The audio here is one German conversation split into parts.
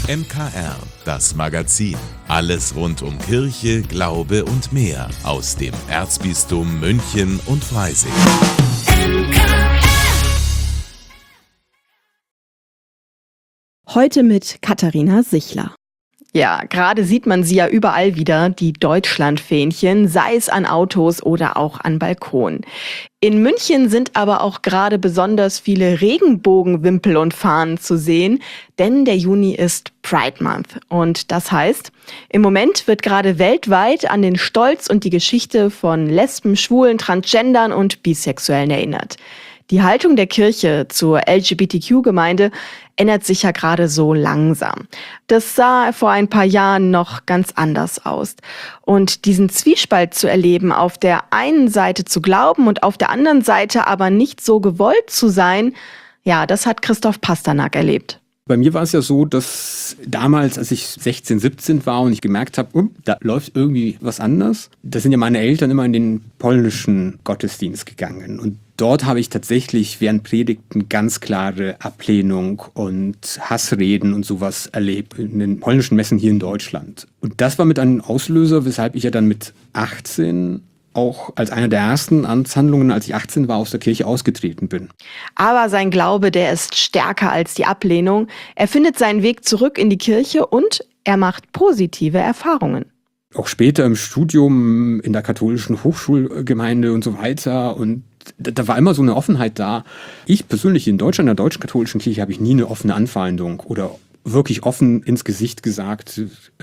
MKR, das Magazin. Alles rund um Kirche, Glaube und mehr aus dem Erzbistum München und Freising. Heute mit Katharina Sichler. Ja, gerade sieht man sie ja überall wieder, die Deutschlandfähnchen, sei es an Autos oder auch an Balkonen. In München sind aber auch gerade besonders viele Regenbogenwimpel und Fahnen zu sehen, denn der Juni ist Pride Month. Und das heißt, im Moment wird gerade weltweit an den Stolz und die Geschichte von Lesben, Schwulen, Transgendern und Bisexuellen erinnert. Die Haltung der Kirche zur LGBTQ-Gemeinde ändert sich ja gerade so langsam. Das sah vor ein paar Jahren noch ganz anders aus. Und diesen Zwiespalt zu erleben, auf der einen Seite zu glauben und auf der anderen Seite aber nicht so gewollt zu sein, ja, das hat Christoph Pasternak erlebt. Bei mir war es ja so, dass damals, als ich 16, 17 war und ich gemerkt habe, da läuft irgendwie was anders, da sind ja meine Eltern immer in den polnischen Gottesdienst gegangen. Und dort habe ich tatsächlich während Predigten ganz klare Ablehnung und Hassreden und sowas erlebt in den polnischen Messen hier in Deutschland. Und das war mit einem Auslöser, weshalb ich ja dann mit 18 auch als einer der ersten Amtshandlungen, als ich 18 war, aus der Kirche ausgetreten bin. Aber sein Glaube, der ist stärker als die Ablehnung. Er findet seinen Weg zurück in die Kirche und er macht positive Erfahrungen. Auch später im Studium in der katholischen Hochschulgemeinde und so weiter. Und da war immer so eine Offenheit da. Ich persönlich in Deutschland, in der deutsch-katholischen Kirche, habe ich nie eine offene Anfeindung oder wirklich offen ins Gesicht gesagt,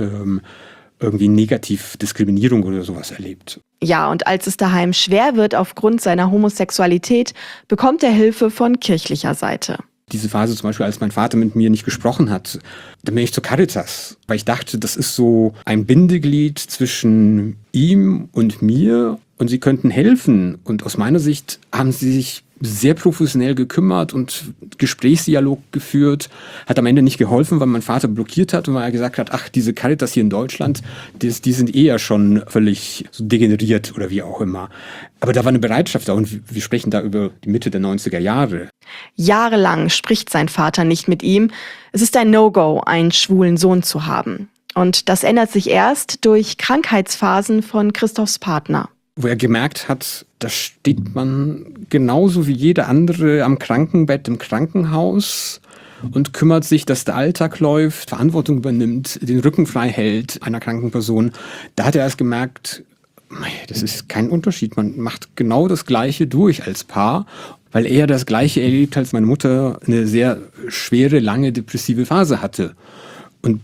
irgendwie negativ Diskriminierung oder sowas erlebt. Ja, und als es daheim schwer wird aufgrund seiner Homosexualität, bekommt er Hilfe von kirchlicher Seite. Diese Phase zum Beispiel, als mein Vater mit mir nicht gesprochen hat, da bin ich zur Caritas, weil ich dachte, das ist so ein Bindeglied zwischen ihm und mir und sie könnten helfen. Und aus meiner Sicht haben sie sich sehr professionell gekümmert und Gesprächsdialog geführt, hat am Ende nicht geholfen, weil mein Vater blockiert hat und weil er gesagt hat, ach, diese Caritas hier in Deutschland, die sind eher schon völlig so degeneriert oder wie auch immer. Aber da war eine Bereitschaft da und wir sprechen da über die Mitte der 90er Jahre. Jahrelang spricht sein Vater nicht mit ihm. Es ist ein No-Go, einen schwulen Sohn zu haben. Und das ändert sich erst durch Krankheitsphasen von Christophs Partner. Wo er gemerkt hat, da steht man genauso wie jeder andere am Krankenbett im Krankenhaus und kümmert sich, dass der Alltag läuft, Verantwortung übernimmt, den Rücken frei hält einer kranken Person. Da hat er erst gemerkt, das ist kein Unterschied. Man macht genau das Gleiche durch als Paar, weil er das Gleiche erlebt, als meine Mutter eine sehr schwere, lange depressive Phase hatte. Und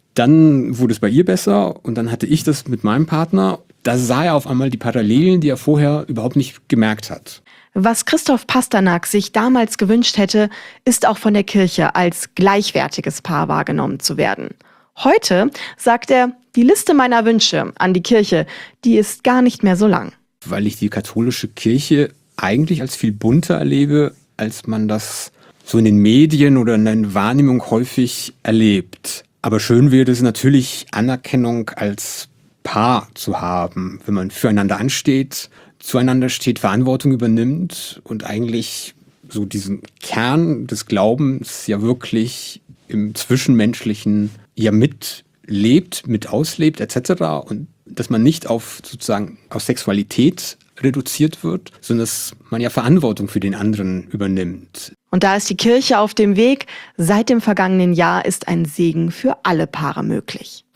dann wurde es bei ihr besser und dann hatte ich das mit meinem Partner. Da sah er auf einmal die Parallelen, die er vorher überhaupt nicht gemerkt hat. Was Christoph Pasternak sich damals gewünscht hätte, ist auch von der Kirche als gleichwertiges Paar wahrgenommen zu werden. Heute sagt er, die Liste meiner Wünsche an die Kirche, die ist gar nicht mehr so lang. Weil ich die katholische Kirche eigentlich als viel bunter erlebe, als man das so in den Medien oder in der Wahrnehmung häufig erlebt. Aber schön wäre es natürlich, Anerkennung als Paar zu haben, wenn man füreinander ansteht, zueinander steht, Verantwortung übernimmt und eigentlich so diesen Kern des Glaubens ja wirklich im Zwischenmenschlichen ja mitlebt, mit auslebt etc. Und dass man nicht auf sozusagen aus Sexualität reduziert wird, sondern dass man ja Verantwortung für den anderen übernimmt. Und da ist die Kirche auf dem Weg. Seit dem vergangenen Jahr ist ein Segen für alle Paare möglich.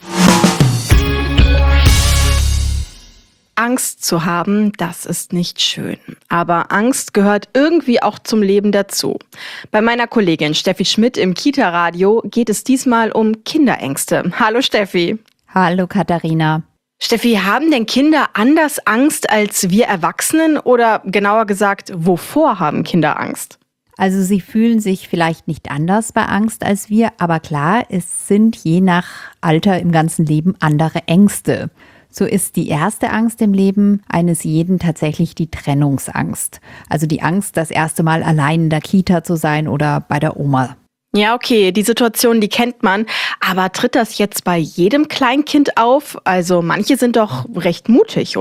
Angst zu haben, das ist nicht schön. Aber Angst gehört irgendwie auch zum Leben dazu. Bei meiner Kollegin Steffi Schmidt im Kita-Radio geht es diesmal um Kinderängste. Hallo Steffi. Hallo Katharina. Steffi, haben denn Kinder anders Angst als wir Erwachsenen? Oder genauer gesagt, wovor haben Kinder Angst? Also sie fühlen sich vielleicht nicht anders bei Angst als wir, aber klar, es sind je nach Alter im ganzen Leben andere Ängste. So ist die erste Angst im Leben eines jeden tatsächlich die Trennungsangst. Also die Angst, das erste Mal allein in der Kita zu sein oder bei der Oma. Ja, okay, die Situation, die kennt man. Aber tritt das jetzt bei jedem Kleinkind auf? Also manche sind doch recht mutig, oder?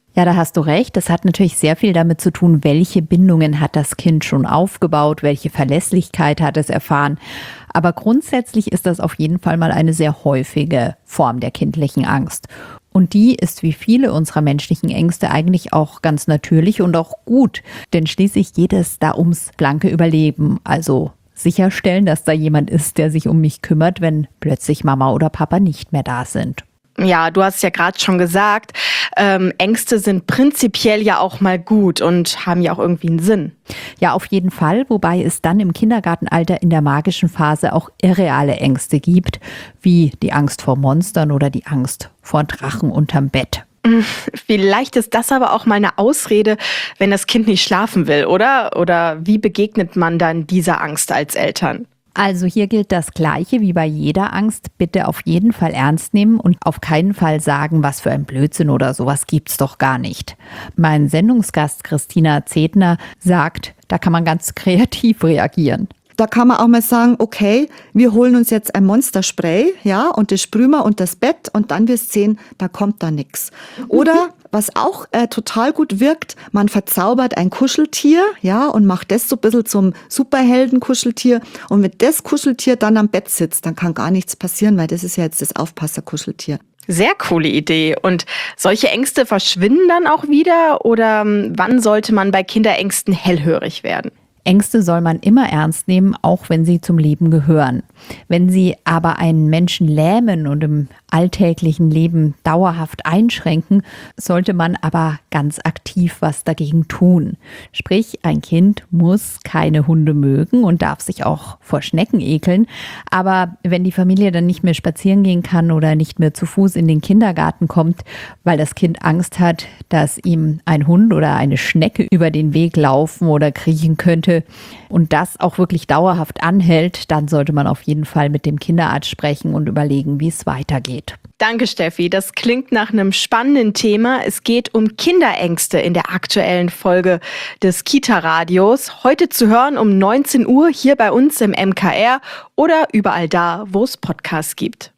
Ja, da hast du recht. Das hat natürlich sehr viel damit zu tun, welche Bindungen hat das Kind schon aufgebaut, welche Verlässlichkeit hat es erfahren. Aber grundsätzlich ist das auf jeden Fall mal eine sehr häufige Form der kindlichen Angst. Und die ist wie viele unserer menschlichen Ängste eigentlich auch ganz natürlich und auch gut. Denn schließlich geht es da ums blanke Überleben. Also sicherstellen, dass da jemand ist, der sich um mich kümmert, wenn plötzlich Mama oder Papa nicht mehr da sind. Ja, du hast ja gerade schon gesagt, Ängste sind prinzipiell ja auch mal gut und haben ja auch irgendwie einen Sinn. Ja, auf jeden Fall, wobei es dann im Kindergartenalter in der magischen Phase auch irreale Ängste gibt, wie die Angst vor Monstern oder die Angst vor Drachen unterm Bett. Vielleicht ist das aber auch mal eine Ausrede, wenn das Kind nicht schlafen will, oder? Oder wie begegnet man dann dieser Angst als Eltern? Also hier gilt das Gleiche wie bei jeder Angst. Bitte auf jeden Fall ernst nehmen und auf keinen Fall sagen, was für ein Blödsinn oder sowas gibt's doch gar nicht. Mein Sendungsgast Christina Zedner sagt, da kann man ganz kreativ reagieren. Da kann man auch mal sagen, okay, wir holen uns jetzt ein Monsterspray, ja, und das sprühen wir unter das Bett und dann wirst du sehen, da kommt da nichts. Oder was auch total gut wirkt, man verzaubert ein Kuscheltier, ja, und macht das so ein bisschen zum Superhelden-Kuscheltier. Und wenn das Kuscheltier dann am Bett sitzt, dann kann gar nichts passieren, weil das ist ja jetzt das Aufpasser-Kuscheltier. Sehr coole Idee. Und solche Ängste verschwinden dann auch wieder? Oder wann sollte man bei Kinderängsten hellhörig werden? Ängste soll man immer ernst nehmen, auch wenn sie zum Leben gehören. Wenn sie aber einen Menschen lähmen und im alltäglichen Leben dauerhaft einschränken, sollte man aber ganz aktiv was dagegen tun. Sprich, ein Kind muss keine Hunde mögen und darf sich auch vor Schnecken ekeln. Aber wenn die Familie dann nicht mehr spazieren gehen kann oder nicht mehr zu Fuß in den Kindergarten kommt, weil das Kind Angst hat, dass ihm ein Hund oder eine Schnecke über den Weg laufen oder kriechen könnte, und das auch wirklich dauerhaft anhält, dann sollte man auf jeden Fall mit dem Kinderarzt sprechen und überlegen, wie es weitergeht. Danke, Steffi. Das klingt nach einem spannenden Thema. Es geht um Kinderängste in der aktuellen Folge des Kita-Radios. Heute zu hören um 19 Uhr hier bei uns im MKR oder überall da, wo es Podcasts gibt.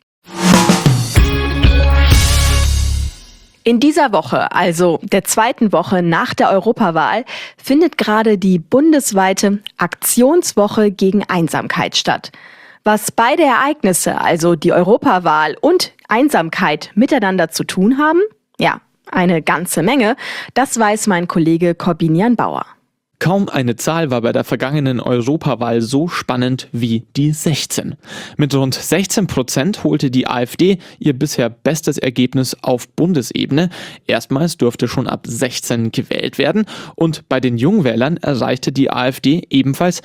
In dieser Woche, also der zweiten Woche nach der Europawahl, findet gerade die bundesweite Aktionswoche gegen Einsamkeit statt. Was beide Ereignisse, also die Europawahl und Einsamkeit, miteinander zu tun haben? Ja, eine ganze Menge. Das weiß mein Kollege Corbinian Bauer. Kaum eine Zahl war bei der vergangenen Europawahl so spannend wie die 16. Mit rund 16% holte die AfD ihr bisher bestes Ergebnis auf Bundesebene. Erstmals durfte schon ab 16 gewählt werden und bei den Jungwählern erreichte die AfD ebenfalls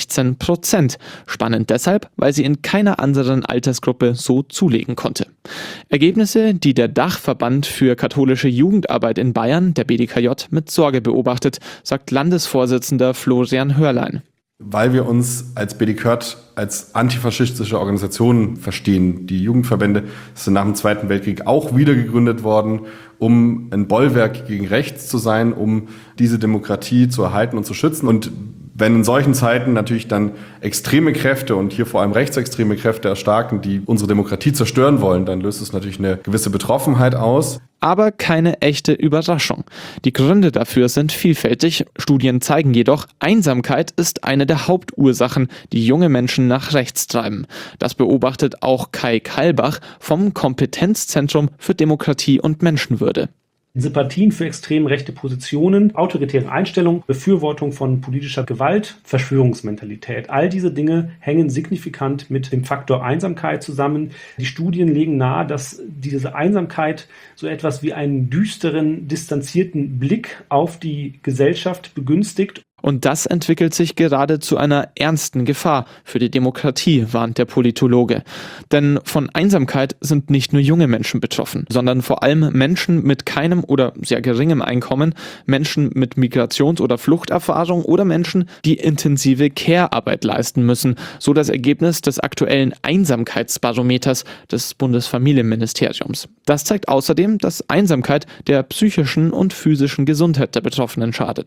16%. Spannend deshalb, weil sie in keiner anderen Altersgruppe so zulegen konnte. Ergebnisse, die der Dachverband für katholische Jugendarbeit in Bayern, der BDKJ, mit Sorge beobachtet, sagt Landesvorsitzender Florian Hörlein. Weil wir uns als BDKJ als antifaschistische Organisation verstehen. Die Jugendverbände sind nach dem Zweiten Weltkrieg auch wieder gegründet worden, um ein Bollwerk gegen rechts zu sein, um diese Demokratie zu erhalten und zu schützen. Und wenn in solchen Zeiten natürlich dann extreme Kräfte und hier vor allem rechtsextreme Kräfte erstarken, die unsere Demokratie zerstören wollen, dann löst es natürlich eine gewisse Betroffenheit aus. Aber keine echte Überraschung. Die Gründe dafür sind vielfältig. Studien zeigen jedoch, Einsamkeit ist eine der Hauptursachen, die junge Menschen nach rechts treiben. Das beobachtet auch Kai Kalbach vom Kompetenzzentrum für Demokratie und Menschenwürde. Sympathien für extrem rechte Positionen, autoritäre Einstellungen, Befürwortung von politischer Gewalt, Verschwörungsmentalität. All diese Dinge hängen signifikant mit dem Faktor Einsamkeit zusammen. Die Studien legen nahe, dass diese Einsamkeit so etwas wie einen düsteren, distanzierten Blick auf die Gesellschaft begünstigt. Und das entwickelt sich gerade zu einer ernsten Gefahr für die Demokratie, warnt der Politologe. Denn von Einsamkeit sind nicht nur junge Menschen betroffen, sondern vor allem Menschen mit keinem oder sehr geringem Einkommen, Menschen mit Migrations- oder Fluchterfahrung oder Menschen, die intensive Care-Arbeit leisten müssen, so das Ergebnis des aktuellen Einsamkeitsbarometers des Bundesfamilienministeriums. Das zeigt außerdem, dass Einsamkeit der psychischen und physischen Gesundheit der Betroffenen schadet.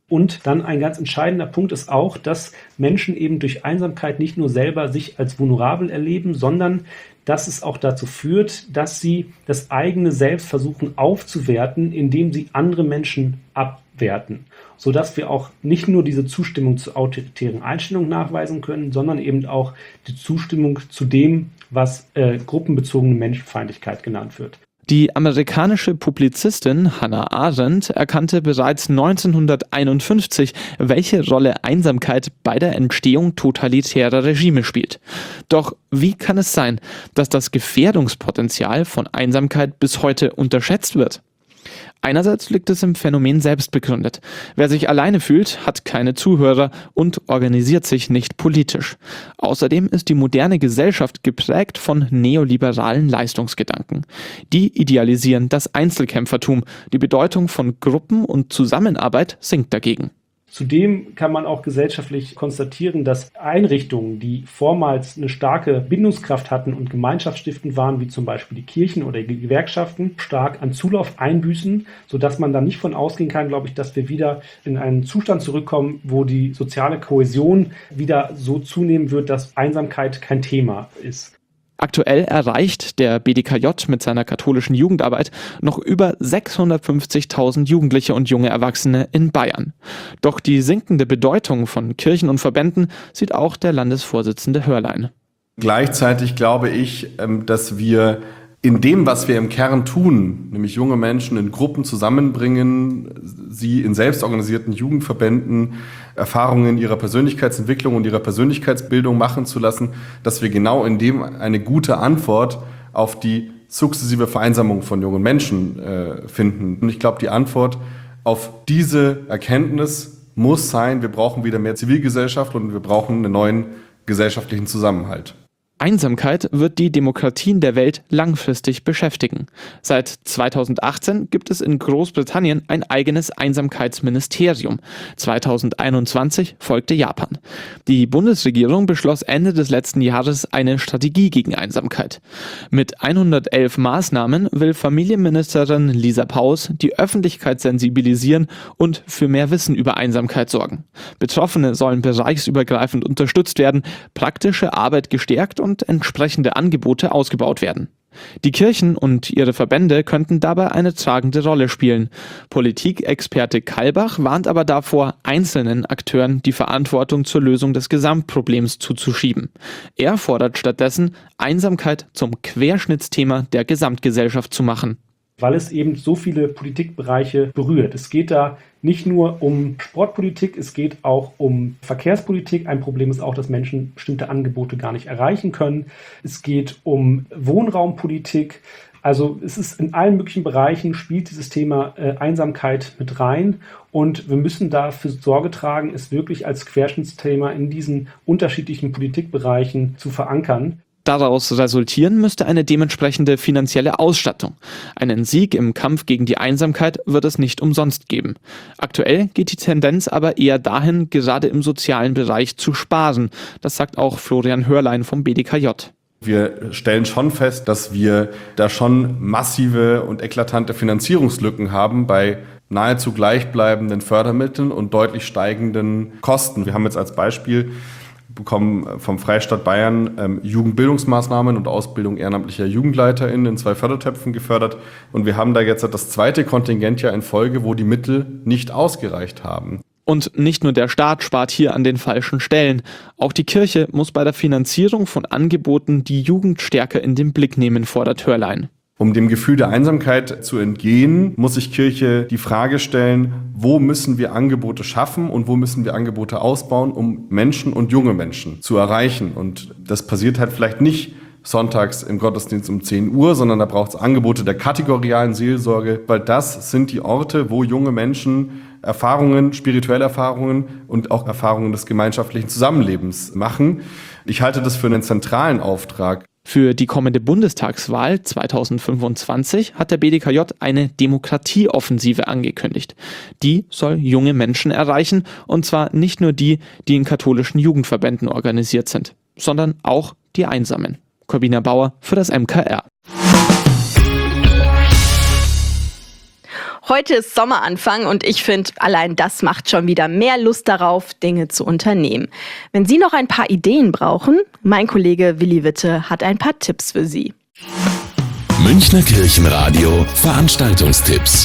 Und dann ein ganz entscheidender Punkt ist auch, dass Menschen eben durch Einsamkeit nicht nur selber sich als vulnerabel erleben, sondern dass es auch dazu führt, dass sie das eigene Selbst versuchen aufzuwerten, indem sie andere Menschen abwerten. Sodass wir auch nicht nur diese Zustimmung zu autoritären Einstellungen nachweisen können, sondern eben auch die Zustimmung zu dem, was gruppenbezogene Menschenfeindlichkeit genannt wird. Die amerikanische Publizistin Hannah Arendt erkannte bereits 1951, welche Rolle Einsamkeit bei der Entstehung totalitärer Regime spielt. Doch wie kann es sein, dass das Gefährdungspotenzial von Einsamkeit bis heute unterschätzt wird? Einerseits liegt es im Phänomen selbst begründet. Wer sich alleine fühlt, hat keine Zuhörer und organisiert sich nicht politisch. Außerdem ist die moderne Gesellschaft geprägt von neoliberalen Leistungsgedanken. Die idealisieren das Einzelkämpfertum. Die Bedeutung von Gruppen und Zusammenarbeit sinkt dagegen. Zudem kann man auch gesellschaftlich konstatieren, dass Einrichtungen, die vormals eine starke Bindungskraft hatten und gemeinschaftsstiftend waren, wie zum Beispiel die Kirchen oder die Gewerkschaften, stark an Zulauf einbüßen, sodass man da nicht von ausgehen kann, glaube ich, dass wir wieder in einen Zustand zurückkommen, wo die soziale Kohäsion wieder so zunehmen wird, dass Einsamkeit kein Thema ist. Aktuell erreicht der BDKJ mit seiner katholischen Jugendarbeit noch über 650.000 Jugendliche und junge Erwachsene in Bayern. Doch die sinkende Bedeutung von Kirchen und Verbänden sieht auch der Landesvorsitzende Hörlein. Gleichzeitig glaube ich, dass wir in dem, was wir im Kern tun, nämlich junge Menschen in Gruppen zusammenbringen, sie in selbstorganisierten Jugendverbänden Erfahrungen ihrer Persönlichkeitsentwicklung und ihrer Persönlichkeitsbildung machen zu lassen, dass wir genau in dem eine gute Antwort auf die sukzessive Vereinsamung von jungen Menschen finden. Und ich glaube, die Antwort auf diese Erkenntnis muss sein, wir brauchen wieder mehr Zivilgesellschaft und wir brauchen einen neuen gesellschaftlichen Zusammenhalt. Einsamkeit wird die Demokratien der Welt langfristig beschäftigen. Seit 2018 gibt es in Großbritannien ein eigenes Einsamkeitsministerium. 2021 folgte Japan. Die Bundesregierung beschloss Ende des letzten Jahres eine Strategie gegen Einsamkeit. Mit 111 Maßnahmen will Familienministerin Lisa Paus die Öffentlichkeit sensibilisieren und für mehr Wissen über Einsamkeit sorgen. Betroffene sollen bereichsübergreifend unterstützt werden, praktische Arbeit gestärkt und entsprechende Angebote ausgebaut werden. Die Kirchen und ihre Verbände könnten dabei eine tragende Rolle spielen. Politikexperte Kalbach warnt aber davor, einzelnen Akteuren die Verantwortung zur Lösung des Gesamtproblems zuzuschieben. Er fordert stattdessen, Einsamkeit zum Querschnittsthema der Gesamtgesellschaft zu machen. Weil es eben so viele Politikbereiche berührt. Es geht da nicht nur um Sportpolitik, es geht auch um Verkehrspolitik. Ein Problem ist auch, dass Menschen bestimmte Angebote gar nicht erreichen können. Es geht um Wohnraumpolitik. Also es ist in allen möglichen Bereichen spielt dieses Thema Einsamkeit mit rein. Und wir müssen dafür Sorge tragen, es wirklich als Querschnittsthema in diesen unterschiedlichen Politikbereichen zu verankern. Daraus resultieren müsste eine dementsprechende finanzielle Ausstattung. Einen Sieg im Kampf gegen die Einsamkeit wird es nicht umsonst geben. Aktuell geht die Tendenz aber eher dahin, gerade im sozialen Bereich zu sparen. Das sagt auch Florian Hörlein vom BDKJ. Wir stellen schon fest, dass wir da schon massive und eklatante Finanzierungslücken haben bei nahezu gleichbleibenden Fördermitteln und deutlich steigenden Kosten. Wir haben jetzt als Beispiel bekommen vom Freistaat Bayern Jugendbildungsmaßnahmen und Ausbildung ehrenamtlicher JugendleiterInnen in 2 Fördertöpfen gefördert. Und wir haben da jetzt das zweite Kontingentjahr in Folge, wo die Mittel nicht ausgereicht haben. Und nicht nur der Staat spart hier an den falschen Stellen. Auch die Kirche muss bei der Finanzierung von Angeboten die Jugend stärker in den Blick nehmen, fordert Hörlein. Um dem Gefühl der Einsamkeit zu entgehen, muss sich Kirche die Frage stellen, wo müssen wir Angebote schaffen und wo müssen wir Angebote ausbauen, um Menschen und junge Menschen zu erreichen. Und das passiert halt vielleicht nicht sonntags im Gottesdienst um 10 Uhr, sondern da braucht es Angebote der kategorialen Seelsorge, weil das sind die Orte, wo junge Menschen Erfahrungen, spirituelle Erfahrungen und auch Erfahrungen des gemeinschaftlichen Zusammenlebens machen. Ich halte das für einen zentralen Auftrag. Für die kommende Bundestagswahl 2025 hat der BDKJ eine Demokratieoffensive angekündigt. Die soll junge Menschen erreichen, und zwar nicht nur die, die in katholischen Jugendverbänden organisiert sind, sondern auch die Einsamen. Corbina Bauer für das MKR. Heute ist Sommeranfang und ich finde, allein das macht schon wieder mehr Lust darauf, Dinge zu unternehmen. Wenn Sie noch ein paar Ideen brauchen, mein Kollege Willi Witte hat ein paar Tipps für Sie. Münchner Kirchenradio Veranstaltungstipps.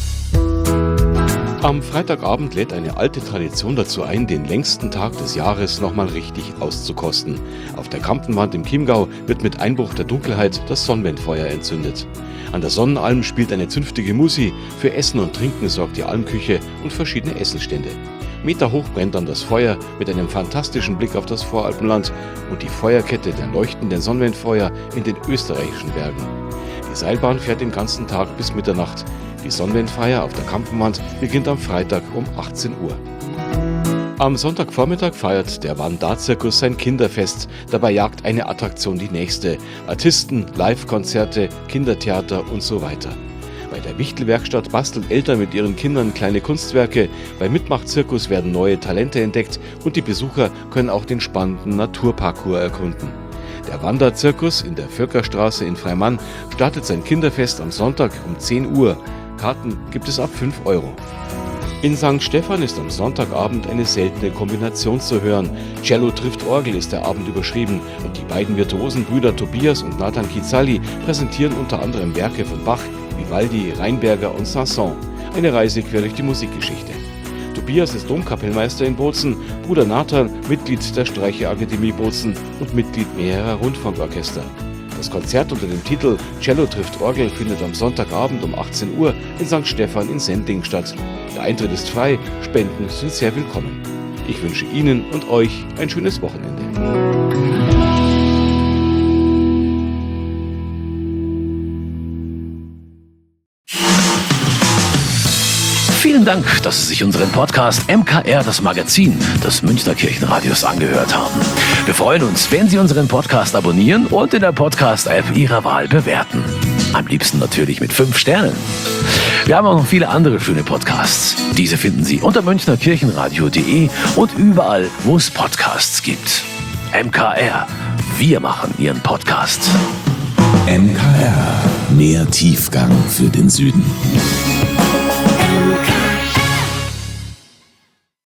Am Freitagabend lädt eine alte Tradition dazu ein, den längsten Tag des Jahres nochmal richtig auszukosten. Auf der Kampenwand im Chiemgau wird mit Einbruch der Dunkelheit das Sonnwendfeuer entzündet. An der Sonnenalm spielt eine zünftige Musi, für Essen und Trinken sorgt die Almküche und verschiedene Essenstände. Meterhoch brennt dann das Feuer mit einem fantastischen Blick auf das Voralpenland und die Feuerkette der leuchtenden Sonnwendfeuer in den österreichischen Bergen. Die Seilbahn fährt den ganzen Tag bis Mitternacht. Die Sonnwendfeier auf der Kampenwand beginnt am Freitag um 18 Uhr. Am Sonntagvormittag feiert der Wanda-Zirkus sein Kinderfest. Dabei jagt eine Attraktion die nächste. Artisten, Live-Konzerte, Kindertheater und so weiter. Bei der Wichtelwerkstatt basteln Eltern mit ihren Kindern kleine Kunstwerke. Beim Mitmach-Zirkus werden neue Talente entdeckt und die Besucher können auch den spannenden Naturparcours erkunden. Der Wanderzirkus in der Völkerstraße in Freimann startet sein Kinderfest am Sonntag um 10 Uhr. Karten gibt es ab 5 €. In St. Stephan ist am Sonntagabend eine seltene Kombination zu hören. Cello trifft Orgel ist der Abend überschrieben und die beiden virtuosen Brüder Tobias und Nathan Kizali präsentieren unter anderem Werke von Bach, Vivaldi, Rheinberger und Sanson. Eine Reise quer durch die Musikgeschichte. Tobias ist Domkapellmeister in Bozen, Bruder Nathan Mitglied der Streicherakademie Bozen und Mitglied mehrerer Rundfunkorchester. Das Konzert unter dem Titel Cello trifft Orgel findet am Sonntagabend um 18 Uhr in St. Stephan in Sendling statt. Der Eintritt ist frei, Spenden sind sehr willkommen. Ich wünsche Ihnen und euch ein schönes Wochenende. Vielen Dank, dass Sie sich unseren Podcast MKR, das Magazin des Münchner Kirchenradios, angehört haben. Wir freuen uns, wenn Sie unseren Podcast abonnieren und in der Podcast-App Ihrer Wahl bewerten. Am liebsten natürlich mit 5 Sternen. Wir haben auch noch viele andere schöne Podcasts. Diese finden Sie unter münchnerkirchenradio.de und überall, wo es Podcasts gibt. MKR, wir machen Ihren Podcast. MKR, mehr Tiefgang für den Süden.